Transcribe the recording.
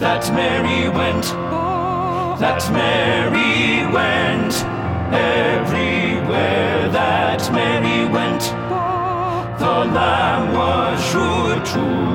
that Mary went, that Mary went, everywhere that Mary went, the Lamb was sure to